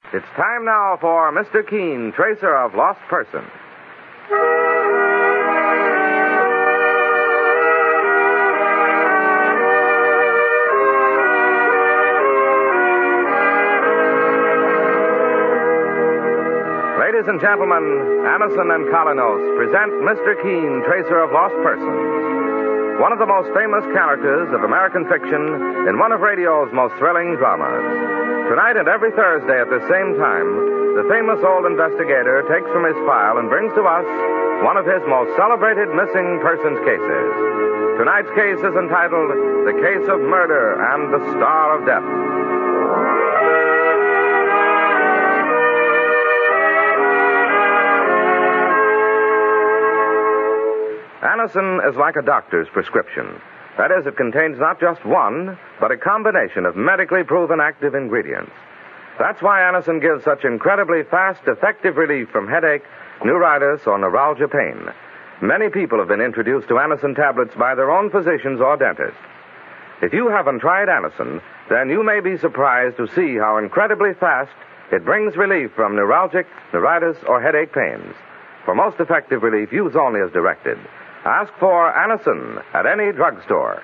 It's time now for Mr. Keene, Tracer of Lost Person. Ladies and gentlemen, Anison and Kalanos present Mr. Keene, Tracer of Lost Persons, one of the most famous characters of American fiction in one of radio's most thrilling dramas. Tonight and every Thursday at the same time, the famous old investigator takes from his file and brings to us one of his most celebrated missing persons cases. Tonight's case is entitled The Case of Murder and the Star of Death. Anison is like a doctor's prescription. That is, it contains not just one, but a combination of medically proven active ingredients. That's why Anison gives such incredibly fast, effective relief from headache, neuritis, or neuralgia pain. Many people have been introduced to Anison tablets by their own physicians or dentists. If you haven't tried Anison, then you may be surprised to see how incredibly fast it brings relief from neuralgic, neuritis, or headache pains. For most effective relief, use only as directed. Ask for Anison at any drugstore.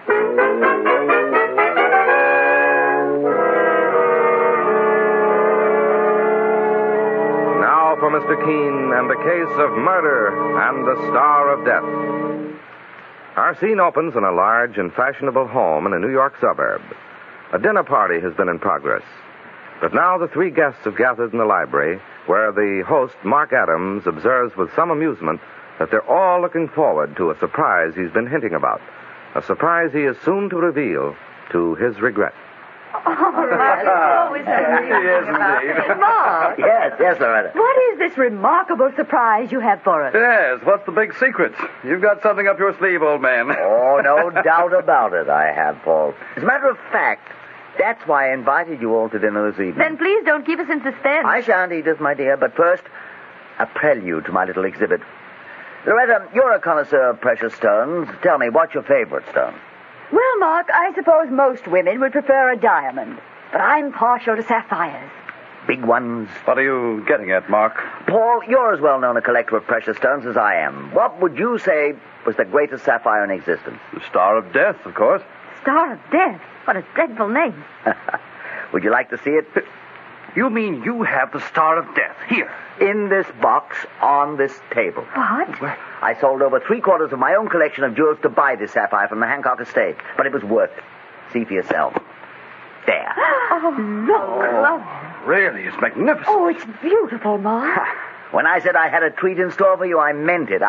Now for Mr. Keene and the case of murder and the Star of Death. Our scene opens in a large and fashionable home in a New York suburb. A dinner party has been in progress. But now the three guests have gathered in the library, where the host, Mark Adams, observes with some amusement that they're all looking forward to a surprise he's been hinting about. A surprise he is soon to reveal to his regret. Oh, Mark, always Yes, indeed. Mark. Yes, Loretta. What is this remarkable surprise you have for us? Yes, what's the big secret? You've got something up your sleeve, old man. Oh, no doubt about it, I have, Paul. As a matter of fact, that's why I invited you all to dinner this evening. Then please don't keep us in suspense. I shan't, Edith, my dear, but first, a prelude to my little exhibit. Loretta, you're a connoisseur of precious stones. Tell me, what's your favorite stone? Well, Mark, I suppose most women would prefer a diamond, but I'm partial to sapphires. Big ones? What are you getting at, Mark? Paul, you're as well known a collector of precious stones as I am. What would you say was the greatest sapphire in existence? The Star of Death, of course. Star of Death? What a dreadful name. Would you like to see it? You mean you have the Star of Death here? In this box, on this table. What? I sold over 3/4 of my own collection of jewels to buy this sapphire from the Hancock estate, but it was worth it. See for yourself. There. Oh, look. Really, it's magnificent. Oh, it's beautiful, Mark. When I said I had a treat in store for you, I meant it.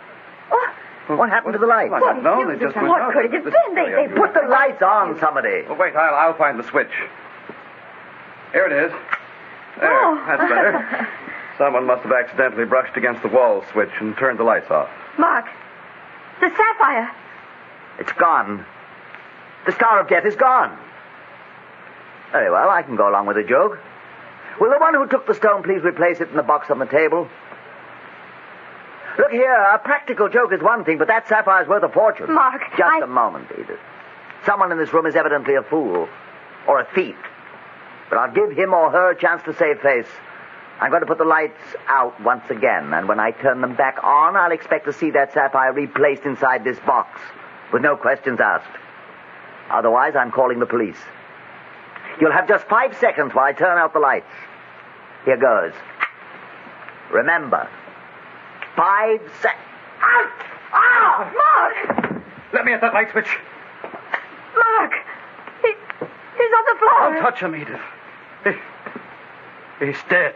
What happened to the lights? I don't know. They just went What out. could it have been? They Put the lights on, somebody. Well, wait, I'll find the switch. Here it is. There, Oh. that's better. Someone must have accidentally brushed against the wall switch and turned the lights off. Mark, the sapphire. It's gone. The Star of Death is gone. Very well, I can go along with the joke. Will the one who took the stone please replace it in the box on the table? Look here, a practical joke is one thing, but that sapphire's worth a fortune. Mark, Just a moment, Edith. Someone in this room is evidently a fool. Or a thief. But I'll give him or her a chance to save face. I'm going to put the lights out once again, and when I turn them back on, I'll expect to see that sapphire replaced inside this box, with no questions asked. Otherwise, I'm calling the police. You'll have just 5 seconds while I turn out the lights. Here goes. Remember, 5 seconds. Oh, Mark! Let me at that light switch. Mark! He's on the floor. Don't touch him, Edith. He's dead.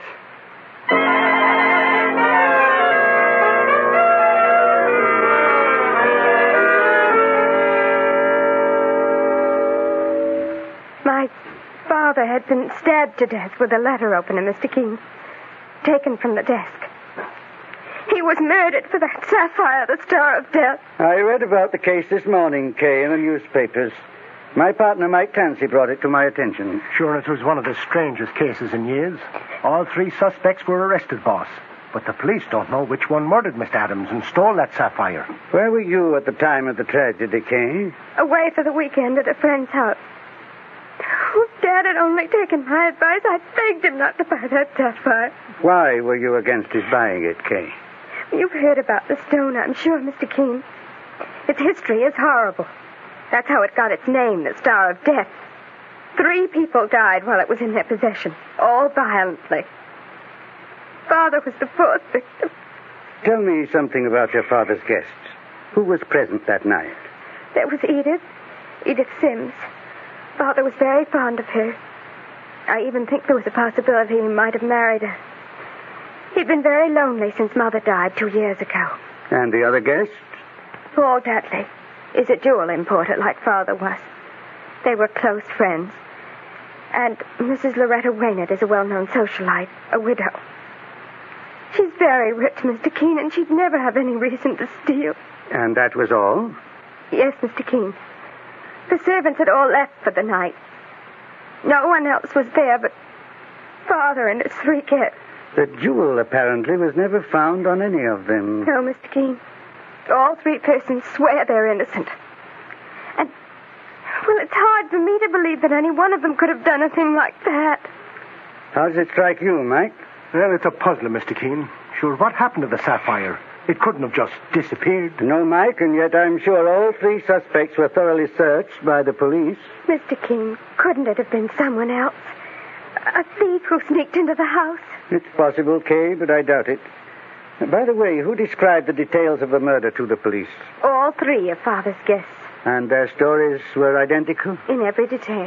My father had been stabbed to death with a letter opener, Mr. Keene, taken from the desk. He was murdered for that sapphire, the Star of Death. I read about the case this morning, Kay, in the newspapers. My partner, Mike Clancy, brought it to my attention. Sure, it was one of the strangest cases in years. All 3 suspects were arrested, boss. But the police don't know which one murdered Mr. Adams and stole that sapphire. Where were you at the time of the tragedy, Kay? Away for the weekend at a friend's house. Oh, Dad, Dad had only taken my advice, I begged him not to buy that sapphire. Why were you against his buying it, Kay? You've heard about the stone, I'm sure, Mr. Keene. Its history is horrible. That's how it got its name, the Star of Death. 3 people died while it was in their possession, all violently. Father was the 4th victim. Tell me something about your father's guests. Who was present that night? There was Edith Sims. Father was very fond of her. I even think there was a possibility he might have married her. He'd been very lonely since Mother died 2 years ago. And the other guests? Paul Dudley is a jewel importer like Father was. They were close friends. And Mrs. Loretta Waynard is a well-known socialite, a widow. She's very rich, Mr. Keene, and she'd never have any reason to steal. And that was all? Yes, Mr. Keene. The servants had all left for the night. No one else was there but Father and his 3 kids. The jewel, apparently, was never found on any of them. No, Mr. Keene. All 3 persons swear they're innocent. And, well, it's hard for me to believe that any one of them could have done a thing like that. How does it strike you, Mike? Well, it's a puzzler, Mr. Keene. Sure, what happened to the sapphire? It couldn't have just disappeared. No, Mike, and yet I'm sure all 3 suspects were thoroughly searched by the police. Mr. Keene, couldn't it have been someone else? A thief who sneaked into the house? It's possible, Kay, but I doubt it. By the way, who described the details of the murder to the police? All 3 of Father's guests. And their stories were identical? In every detail.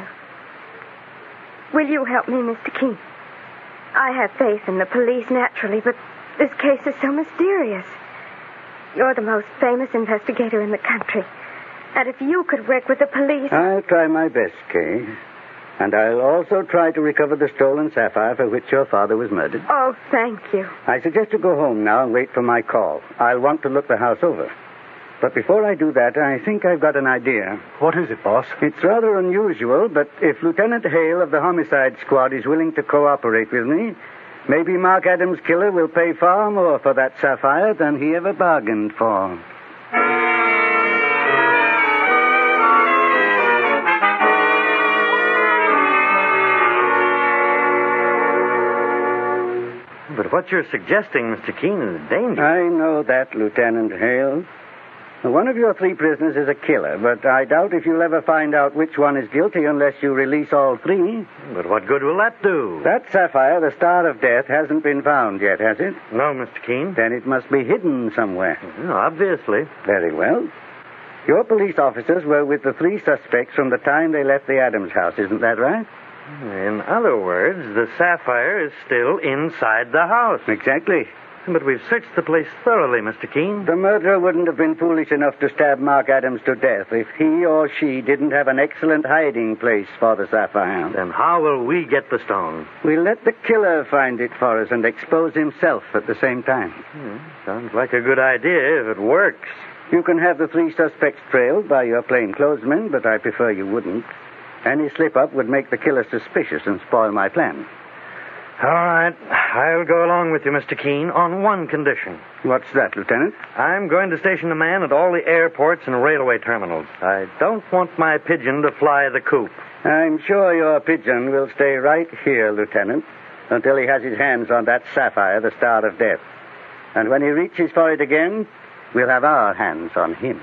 Will you help me, Mr. Keene? I have faith in the police, naturally, but this case is so mysterious. You're the most famous investigator in the country. And if you could work with the police... I'll try my best, Kay. And I'll also try to recover the stolen sapphire for which your father was murdered. Oh, thank you. I suggest you go home now and wait for my call. I'll want to look the house over. But before I do that, I think I've got an idea. What is it, boss? It's rather unusual, but if Lieutenant Hale of the Homicide Squad is willing to cooperate with me, maybe Mark Adams' killer will pay far more for that sapphire than he ever bargained for. But what you're suggesting, Mr. Keene, is dangerous. I know that, Lieutenant Hale. One of your 3 prisoners is a killer, but I doubt if you'll ever find out which one is guilty unless you release all 3. But what good will that do? That sapphire, the Star of Death, hasn't been found yet, has it? No, Mr. Keene. Then it must be hidden somewhere. Obviously. Very well. Your police officers were with the 3 suspects from the time they left the Adams house, isn't that right? In other words, the sapphire is still inside the house. Exactly. But we've searched the place thoroughly, Mr. Keene. The murderer wouldn't have been foolish enough to stab Mark Adams to death if he or she didn't have an excellent hiding place for the sapphire. Then how will we get the stone? We'll let the killer find it for us and expose himself at the same time. Sounds like a good idea if it works. You can have the 3 suspects trailed by your plainclothesmen, but I prefer you wouldn't. Any slip-up would make the killer suspicious and spoil my plan. All right. I'll go along with you, Mr. Keene, on one condition. What's that, Lieutenant? I'm going to station a man at all the airports and railway terminals. I don't want my pigeon to fly the coop. I'm sure your pigeon will stay right here, Lieutenant, until he has his hands on that sapphire, the Star of Death. And when he reaches for it again, we'll have our hands on him.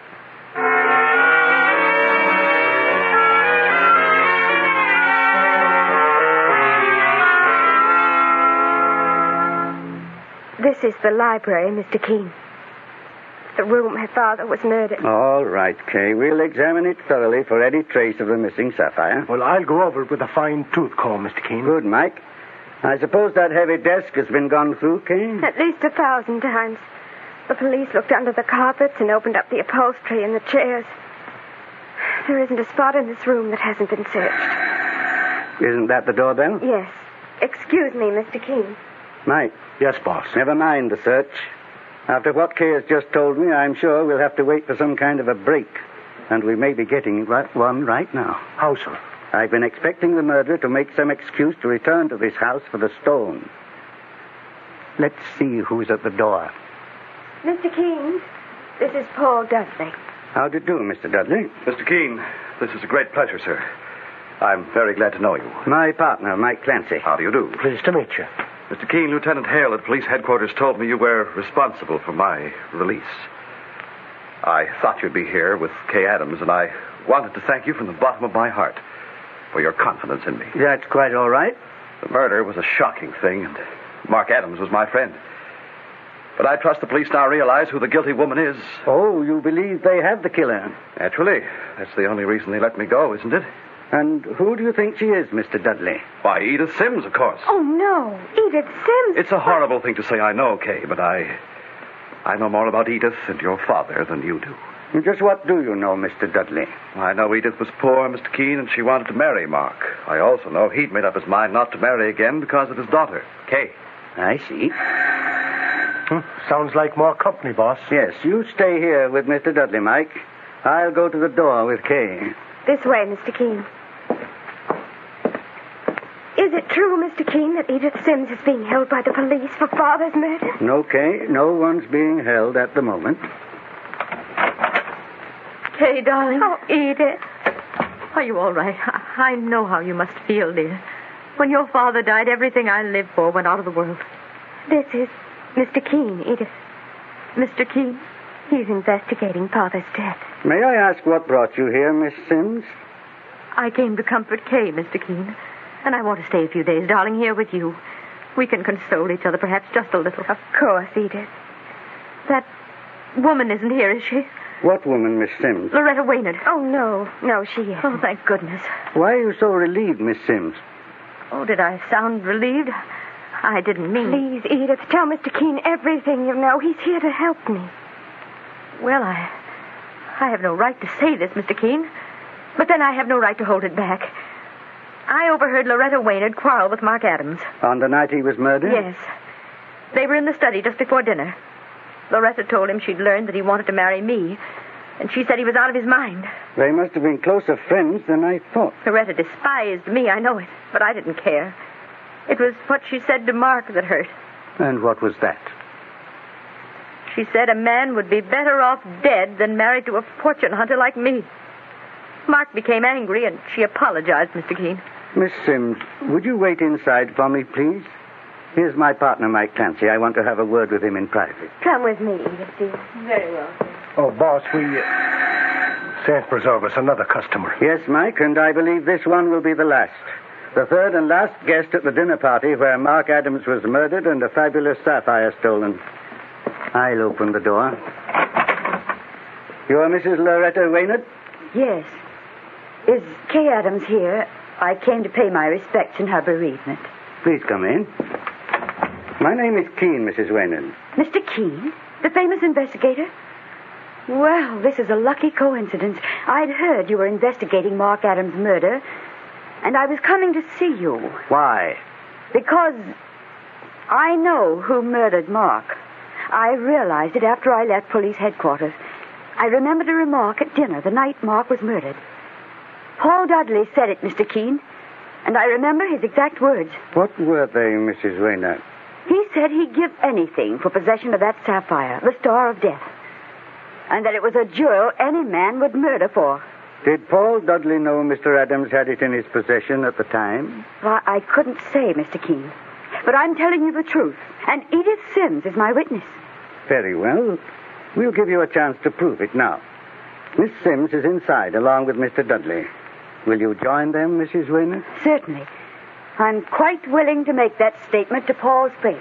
This is the library, Mr. Keene. The room my father was murdered. All right, Kay. We'll examine it thoroughly for any trace of the missing sapphire. Well, I'll go over it with a fine-tooth comb, Mr. Keene. Good, Mike. I suppose that heavy desk has been gone through, Kay? At least 1,000 times. The police looked under the carpets and opened up the upholstery and the chairs. There isn't a spot in this room that hasn't been searched. Isn't that the doorbell? Yes. Excuse me, Mr. Keene. Mike. Yes, boss. Never mind the search. After what Kay has just told me, I'm sure we'll have to wait for some kind of a break. And we may be getting one right now. How so? I've been expecting the murderer to make some excuse to return to this house for the stone. Let's see who's at the door. Mr. Keene, this is Paul Dudley. How do you do, Mr. Dudley? Mr. Keene, this is a great pleasure, sir. I'm very glad to know you. My partner, Mike Clancy. How do you do? Pleased to meet you. Mr. Keene, Lieutenant Hale at police headquarters told me you were responsible for my release. I thought you'd be here with Kay Adams, and I wanted to thank you from the bottom of my heart for your confidence in me. That's quite all right. The murder was a shocking thing, and Mark Adams was my friend. But I trust the police now realize who the guilty woman is. Oh, you believe they have the killer? Naturally. That's the only reason they let me go, isn't it? And who do you think she is, Mr. Dudley? Why, Edith Sims, of course. Oh, no. Edith Sims. It's a horrible thing to say, I know, Kay, but I know more about Edith and your father than you do. Just what do you know, Mr. Dudley? I know Edith was poor, Mr. Keene, and she wanted to marry Mark. I also know he'd made up his mind not to marry again because of his daughter, Kay. I see. Sounds like more company, boss. Yes, you stay here with Mr. Dudley, Mike. I'll go to the door with Kay. This way, Mr. Keene. Is it true, Mr. Keene, that Edith Sims is being held by the police for father's murder? No, Kay. No one's being held at the moment. Kay, darling. Oh, Edith. Are you all right? I know how you must feel, dear. When your father died, everything I lived for went out of the world. This is Mr. Keene, Edith. Mr. Keene? He's investigating father's death. May I ask what brought you here, Miss Sims? I came to comfort Kay, Mr. Keene. And I want to stay a few days, darling, here with you. We can console each other, perhaps just a little. Of course, Edith. That woman isn't here, is she? What woman, Miss Sims? Loretta Waynard. Oh, no. No, she isn't. Oh, thank goodness. Why are you so relieved, Miss Sims? Oh, did I sound relieved? I didn't mean... Please, Edith, tell Mr. Keene everything you know. He's here to help me. Well, I have no right to say this, Mr. Keene. But then I have no right to hold it back. I overheard Loretta Waynard quarrel with Mark Adams. On the night he was murdered? Yes. They were in the study just before dinner. Loretta told him she'd learned that he wanted to marry me, and she said he was out of his mind. They must have been closer friends than I thought. Loretta despised me, I know it, but I didn't care. It was what she said to Mark that hurt. And what was that? She said a man would be better off dead than married to a fortune hunter like me. Mark became angry, and she apologized, Mr. Keene. Miss Sims, would you wait inside for me, please? Here's my partner, Mike Clancy. I want to have a word with him in private. Come with me, Edith, dear. Very well, sir. Oh, boss, Saint preserve us, another customer. Yes, Mike, and I believe this one will be the last. The third and last guest at the dinner party where Mark Adams was murdered and a fabulous sapphire stolen. I'll open the door. You are Mrs. Loretta Waynard? Yes. Is Kay Adams here? I came to pay my respects in her bereavement. Please come in. My name is Keene, Mrs. Waynard. Mr. Keene? The famous investigator? Well, this is a lucky coincidence. I'd heard you were investigating Mark Adams' murder, and I was coming to see you. Why? Because I know who murdered Mark. I realized it after I left police headquarters. I remembered a remark at dinner the night Mark was murdered. Paul Dudley said it, Mr. Keene, and I remember his exact words. What were they, Mrs. Waynard? He said he'd give anything for possession of that sapphire, the Star of Death, and that it was a jewel any man would murder for. Did Paul Dudley know Mr. Adams had it in his possession at the time? Well, I couldn't say, Mr. Keene, but I'm telling you the truth, and Edith Sims is my witness. Very well. We'll give you a chance to prove it now. Miss Sims is inside, along with Mr. Dudley. Will you join them, Mrs. Waynard? Certainly. I'm quite willing to make that statement to Paul's face.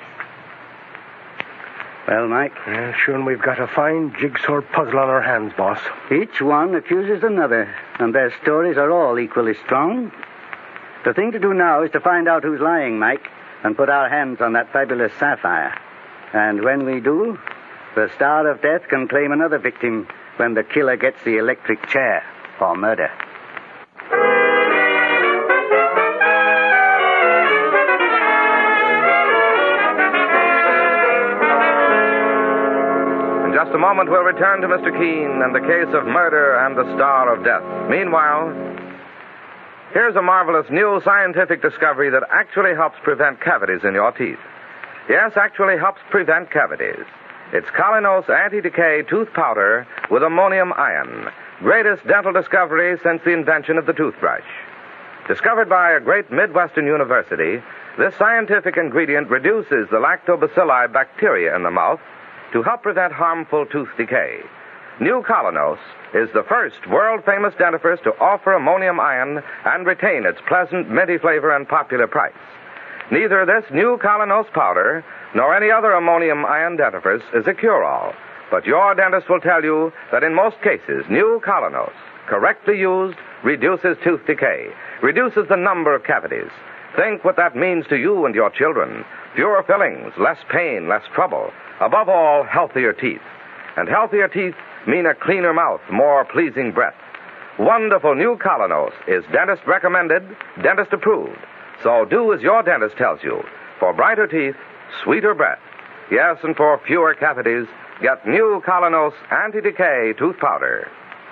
Well, Mike? Sure, we've got a fine jigsaw puzzle on our hands, boss. Each one accuses another, and their stories are all equally strong. The thing to do now is to find out who's lying, Mike, and put our hands on that fabulous sapphire. And when we do, the Star of Death can claim another victim when the killer gets the electric chair for murder. In just a moment, we'll return to Mr. Keene and the case of murder and the Star of Death. Meanwhile, here's a marvelous new scientific discovery that actually helps prevent cavities in your teeth. Yes, actually helps prevent cavities. It's Colinos Anti-Decay Tooth Powder with ammonium ion. Greatest dental discovery since the invention of the toothbrush. Discovered by a great Midwestern university, this scientific ingredient reduces the lactobacilli bacteria in the mouth to help prevent harmful tooth decay. New Colonos is the first world-famous dentifrice to offer ammonium ion and retain its pleasant minty flavor and popular price. Neither this New Colonos powder nor any other ammonium ion dentifrice is a cure-all, but your dentist will tell you that in most cases, New Colonos, correctly used, reduces tooth decay, reduces the number of cavities. Think what that means to you and your children. Fewer fillings, less pain, less trouble. Above all, healthier teeth. And healthier teeth mean a cleaner mouth, more pleasing breath. Wonderful New Colonos is dentist recommended, dentist approved. So do as your dentist tells you. For brighter teeth, sweeter breath. Yes, and for fewer cavities, get New Colonos Anti-Decay Tooth Powder.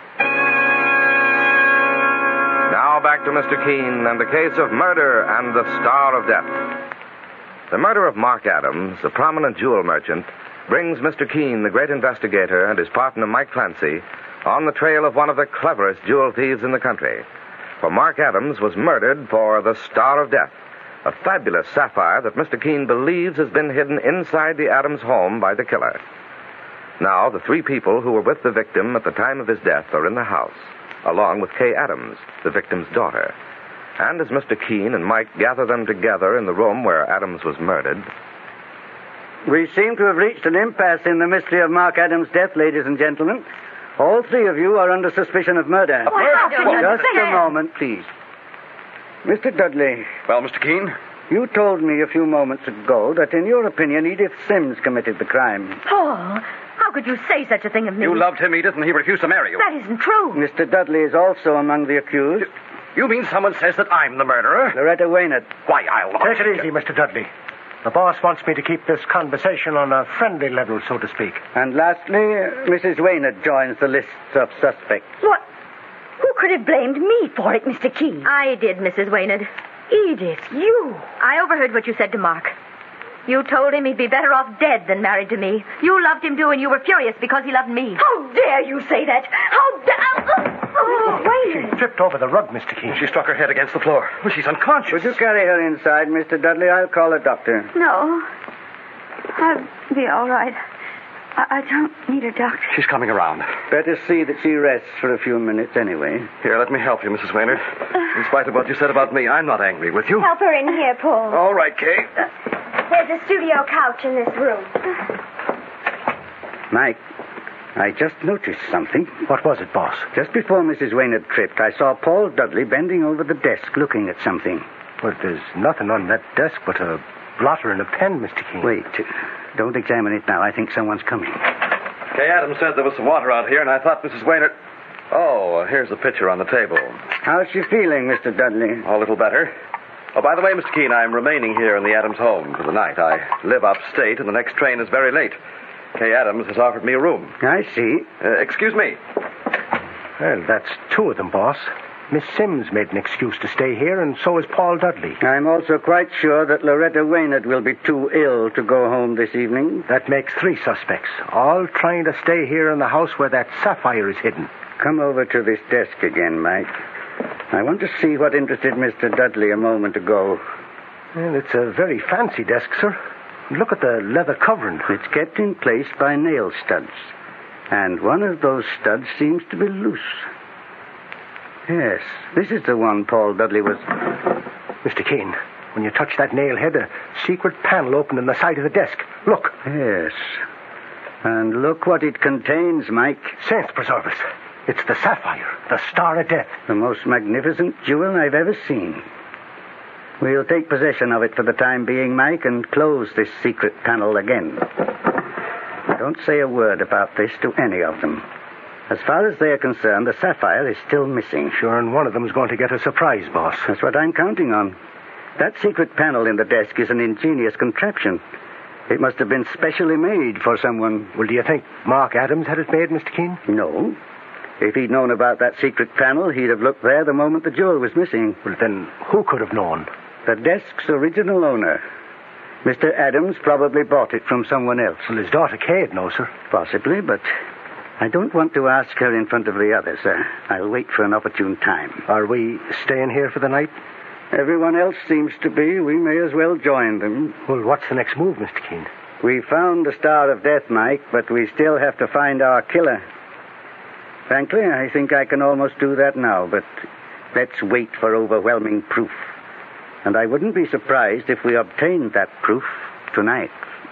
Now back to Mr. Keene and the case of murder and the Star of Death. The murder of Mark Adams, a prominent jewel merchant, brings Mr. Keene, the great investigator, and his partner Mike Clancy on the trail of one of the cleverest jewel thieves in the country. For Mark Adams was murdered for the Star of Death, a fabulous sapphire that Mr. Keene believes has been hidden inside the Adams home by the killer. Now, the three people who were with the victim at the time of his death are in the house, along with Kay Adams, the victim's daughter. And as Mr. Keene and Mike gather them together in the room where Adams was murdered... We seem to have reached an impasse in the mystery of Mark Adams' death, ladies and gentlemen. All three of you are under suspicion of murder. Just a moment, please. Mr. Dudley. Well, Mr. Keene? You told me a few moments ago that, in your opinion, Edith Sims committed the crime. Paul, how could you say such a thing of me? You loved him, Edith, and he refused to marry you. That isn't true. Mr. Dudley is also among the accused. You mean someone says that I'm the murderer? Loretta Waynard. Why, I'll... Take it easy, Mr. Dudley. The boss wants me to keep this conversation on a friendly level, so to speak. And lastly, Mrs. Waynard joins the list of suspects. What? Who could have blamed me for it, Mr. Keene? I did, Mrs. Waynard. Edith, you. I overheard what you said to Mark. You told him he'd be better off dead than married to me. You loved him, too, and you were furious because he loved me. How dare you say that? How dare... She tripped over the rug, Mr. Keene. She struck her head against the floor. Well, she's unconscious. Would you carry her inside, Mr. Dudley? I'll call a doctor. No. I'll be all right. I don't need a doctor. She's coming around. Better see that she rests for a few minutes anyway. Here, let me help you, Mrs. Waynard. In spite of what you said about me, I'm not angry with you. Help her in here, Paul. All right, Kay. There's a studio couch in this room. Mike, I just noticed something. What was it, boss? Just before Mrs. Waynard tripped, I saw Paul Dudley bending over the desk looking at something. Well, there's nothing on that desk but a blotter and a pen, Mr. Keene. Wait. Don't examine it now. I think someone's coming. Kay Adams said there was some water out here, and I thought Mrs. Waynard... Oh, here's the pitcher on the table. How's she feeling, Mr. Dudley? A little better. Oh, by the way, Mr. Keene, I'm remaining here in the Adams home for the night. I live upstate, and the next train is very late. Kay Adams has offered me a room. I see. Excuse me. Well, that's two of them, boss. Miss Sims made an excuse to stay here, and so is Paul Dudley. I'm also quite sure that Loretta Waynard will be too ill to go home this evening. That makes three suspects, all trying to stay here in the house where that sapphire is hidden. Come over to this desk again, Mike. I want to see what interested Mr. Dudley a moment ago. Well, it's a very fancy desk, sir. Look at the leather covering. It's kept in place by nail studs. And one of those studs seems to be loose. Yes, this is the one Paul Dudley was... Mr. Keene, when you touch that nail head, a secret panel opened in the side of the desk. Look. Yes. And look what it contains, Mike. Saints preserve us. It's the sapphire, the Star of Death. The most magnificent jewel I've ever seen. We'll take possession of it for the time being, Mike, and close this secret panel again. Don't say a word about this to any of them. As far as they're concerned, the sapphire is still missing. Sure, and one of them's going to get a surprise, boss. That's what I'm counting on. That secret panel in the desk is an ingenious contraption. It must have been specially made for someone. Well, do you think Mark Adams had it made, Mr. Keene? No. If he'd known about that secret panel, he'd have looked there the moment the jewel was missing. Well, then who could have known? The desk's original owner. Mr. Adams probably bought it from someone else. Well, his daughter Kay'd know, sir. Possibly, but I don't want to ask her in front of the others, sir. I'll wait for an opportune time. Are we staying here for the night? Everyone else seems to be. We may as well join them. Well, what's the next move, Mr. Keene? We found the Star of Death, Mike, but we still have to find our killer. Frankly, I think I can almost do that now, but let's wait for overwhelming proof. And I wouldn't be surprised if we obtained that proof tonight.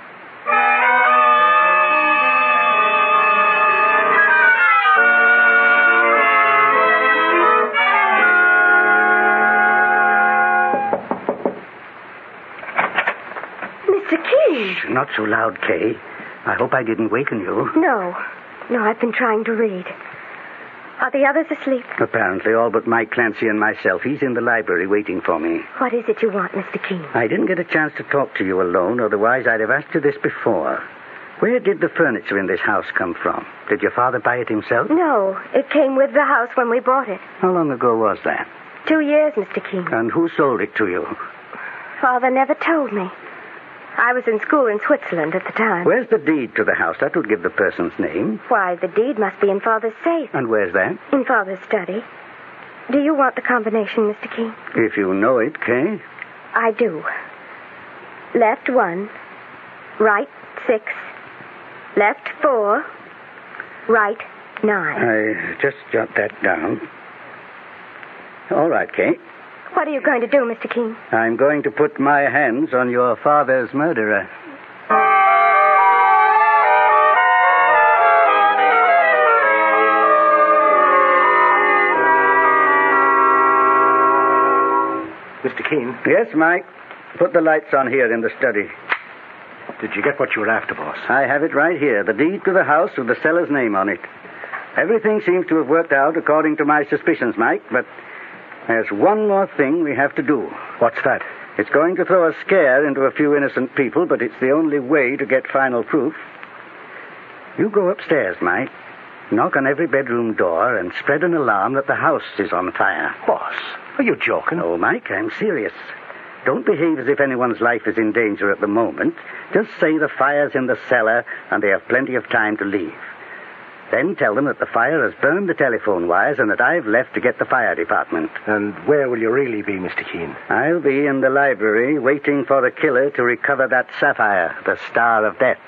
Not so loud, Kay. I hope I didn't waken you. No, I've been trying to read. Are the others asleep? Apparently, all but Mike Clancy and myself. He's in the library waiting for me. What is it you want, Mr. Keene? I didn't get a chance to talk to you alone, otherwise I'd have asked you this before. Where did the furniture in this house come from? Did your father buy it himself? No, it came with the house when we bought it. How long ago was that? 2 years, Mr. Keene. And who sold it to you? Father never told me. I was in school in Switzerland at the time. Where's the deed to the house? That would give the person's name. Why, the deed must be in Father's safe. And where's that? In Father's study. Do you want the combination, Mr. Keene? If you know it, Kay. I do. Left 1, right 6, left 4, right 9. I just jot that down. All right, Kay. What are you going to do, Mr. Keene? I'm going to put my hands on your father's murderer. Mr. Keene? Yes, Mike. Put the lights on here in the study. Did you get what you were after, boss? I have it right here. The deed to the house with the seller's name on it. Everything seems to have worked out according to my suspicions, Mike, but there's one more thing we have to do. What's that? It's going to throw a scare into a few innocent people, but it's the only way to get final proof. You go upstairs, Mike. Knock on every bedroom door and spread an alarm that the house is on fire. Boss, are you joking? No, Mike, I'm serious. Don't behave as if anyone's life is in danger at the moment. Just say the fire's in the cellar and they have plenty of time to leave. Then tell them that the fire has burned the telephone wires and that I've left to get the fire department. And where will you really be, Mr. Keene? I'll be in the library waiting for the killer to recover that sapphire, the Star of Death.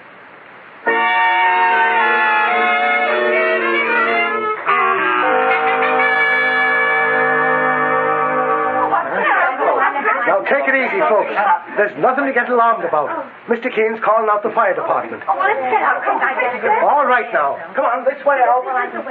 Now, take it easy, folks. There's nothing to get alarmed about. Mr. Keene's calling out the fire department. Oh, well, let's get out. Come on, All right, now. Come on, this way out.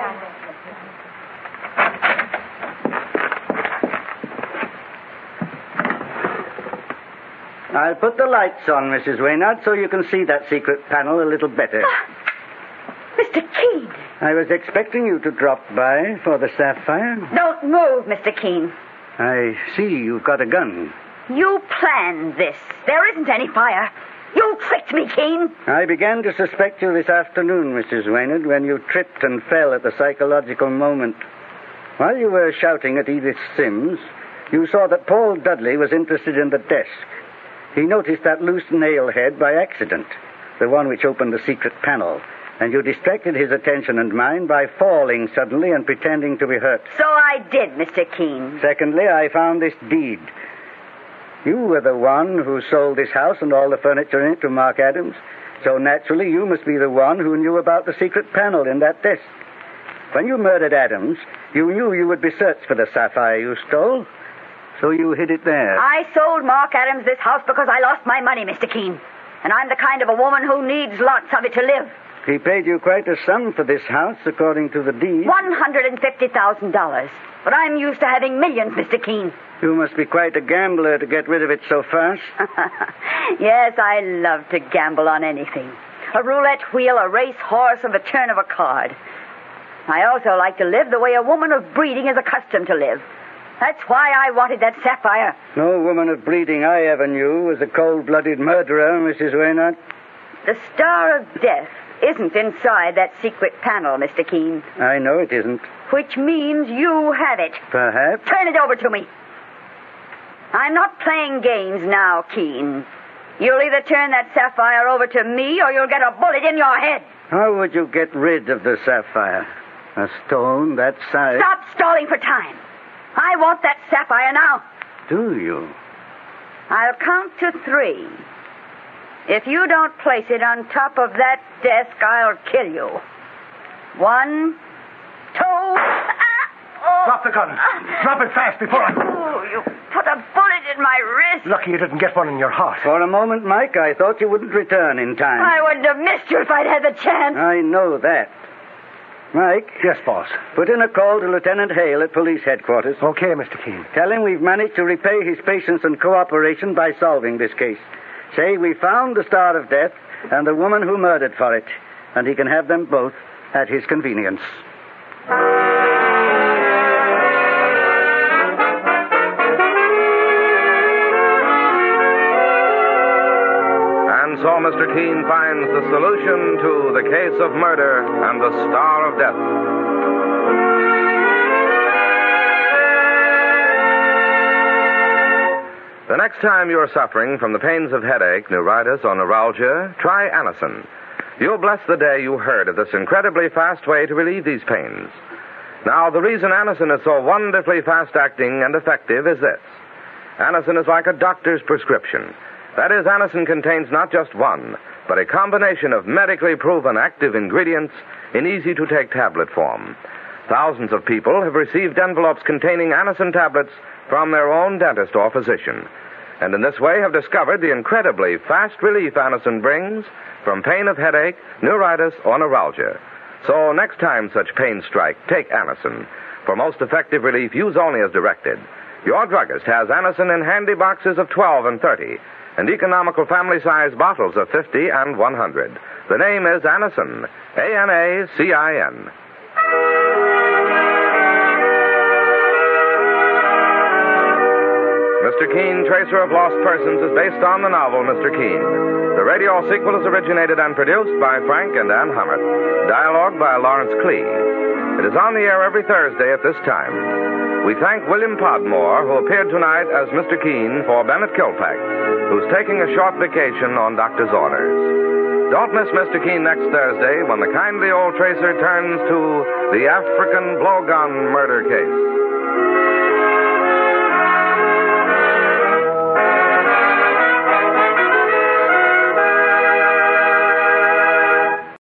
I'll put the lights on, Mrs. Waynard, so you can see that secret panel a little better. Mr. Keene. I was expecting you to drop by for the sapphire. Don't move, Mr. Keene. I see you've got a gun. You planned this. There isn't any fire. You tricked me, Keene. I began to suspect you this afternoon, Mrs. Waynard, when you tripped and fell at the psychological moment. While you were shouting at Edith Sims, you saw that Paul Dudley was interested in the desk. He noticed that loose nail head by accident, the one which opened the secret panel, and you distracted his attention and mine by falling suddenly and pretending to be hurt. So I did, Mr. Keene. Secondly, I found this deed. You were the one who sold this house and all the furniture in it to Mark Adams, so naturally you must be the one who knew about the secret panel in that desk. When you murdered Adams, you knew you would be searched for the sapphire you stole, so you hid it there. I sold Mark Adams this house because I lost my money, Mr. Keene. And I'm the kind of a woman who needs lots of it to live. He paid you quite a sum for this house, according to the deed. $150,000. But I'm used to having millions, Mr. Keene. You must be quite a gambler to get rid of it so fast. Yes, I love to gamble on anything. A roulette wheel, a race horse, or the turn of a card. I also like to live the way a woman of breeding is accustomed to live. That's why I wanted that sapphire. No woman of breeding I ever knew was a cold-blooded murderer, Mrs. Waynard. The Star of Death isn't inside that secret panel, Mr. Keene. I know it isn't. Which means you have it. Perhaps. Turn it over to me. I'm not playing games now, Keene. You'll either turn that sapphire over to me or you'll get a bullet in your head. How would you get rid of the sapphire? A stone that size? Stop stalling for time. I want that sapphire now. Do you? I'll count to 3. If you don't place it on top of that desk, I'll kill you. 1, 2... Drop the gun. Drop it fast before I... Oh, you put a bullet in my wrist. Lucky you didn't get one in your heart. For a moment, Mike, I thought you wouldn't return in time. I wouldn't have missed you if I'd had the chance. I know that. Mike? Yes, boss. Put in a call to Lieutenant Hale at police headquarters. Okay, Mr. Keene. Tell him we've managed to repay his patience and cooperation by solving this case. Say we found the Star of Death and the woman who murdered for it, and he can have them both at his convenience. And so Mr. Keene finds the solution to the case of murder and the Star of Death. The next time you're suffering from the pains of headache, neuritis, or neuralgia, try Anacin. You'll bless the day you heard of this incredibly fast way to relieve these pains. Now, the reason Anacin is so wonderfully fast-acting and effective is this. Anacin is like a doctor's prescription. That is, Anacin contains not just one, but a combination of medically proven active ingredients in easy-to-take tablet form. Thousands of people have received envelopes containing Anacin tablets from their own dentist or physician, and in this way have discovered the incredibly fast relief Anacin brings from pain of headache, neuritis, or neuralgia. So next time such pains strike, take Anacin. For most effective relief, use only as directed. Your druggist has Anacin in handy boxes of 12 and 30, and economical family-size bottles of 50 and 100. The name is Anacin, Anacin. Mr. Keene, Tracer of Lost Persons, is based on the novel Mr. Keene. The radio sequel is originated and produced by Frank and Ann Hummert. Dialogue by Lawrence Klee. It is on the air every Thursday at this time. We thank William Podmore, who appeared tonight as Mr. Keene for Bennett Kilpack, who's taking a short vacation on doctor's orders. Don't miss Mr. Keene next Thursday when the kindly old Tracer turns to the African blowgun murder case.